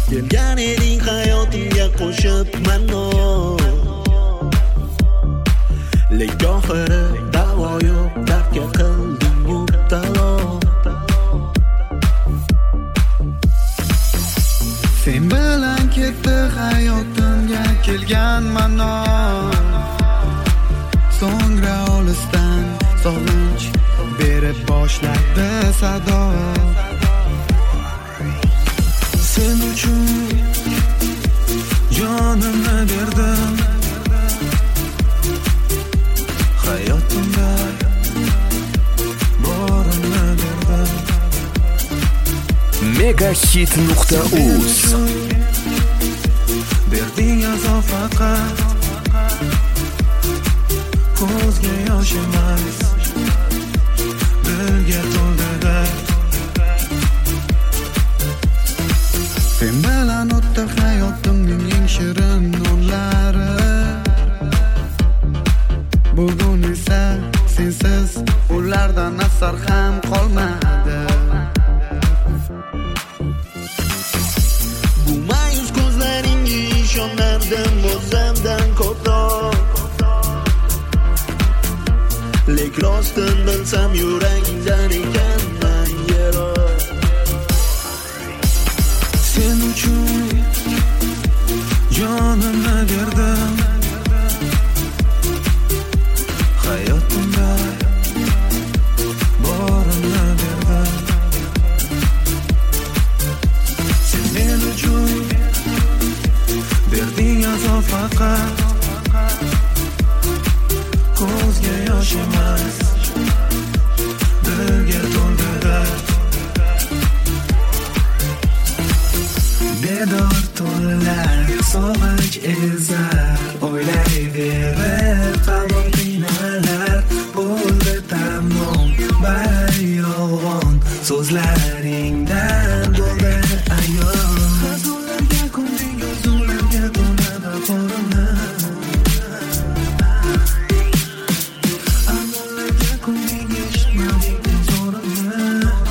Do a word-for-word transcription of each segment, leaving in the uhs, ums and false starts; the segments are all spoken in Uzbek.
Kelgan eding hayotimga qo'shib mano, lek oxiri davo yo'q, dardga qilding mubtalo. Sen bilan ketdi hayotimga kelgan mano, so'ngra olisdan sog'inch berib boshladi sado. Sen uchun jonimni berdim, hayotimda borimni berdim. megahit nuqta uz berding azob faqat, ko'zga yosh emas, dilga to'ldi dard. Sen bilan o'tdi hayotimning eng shirin onlari, bugun esa sensiz ulardan asar ham qolmadi. Bu ma'yus ko'zlaringga ishonardim o'zimdan ko'proq, lek rostin bilsam yuragingdan ekanman yiroq. Sen uchun jonimni berdim, hayotimda borimni berdim. Sen men uchun berding azob faqat, ko'zga yosh emas, dilga to'ldi dard. Bedor tunlar sog'inch ezar, o'ylayverib qalbim qiynalar. Bo'ldi tamom bari yolg'on, so'zlaringdan bo'ldi ayon. Hazillarga kunding, yozuvlarga to'ladi qo'limni, amollarga kunding, eshitmading zo'rimni.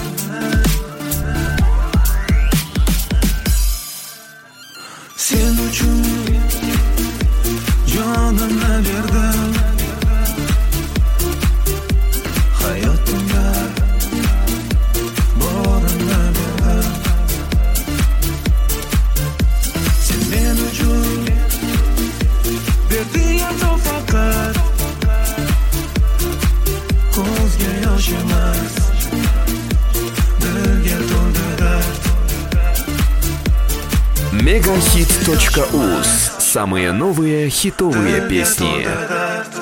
Sen uchun jonimni berdim, hayotimda borimni berdim. Sen men uchun berding azob faqat, ko'zga yosh emas, dilga to'ldi dard. megahit точка uz. Самые новые хитовые песни.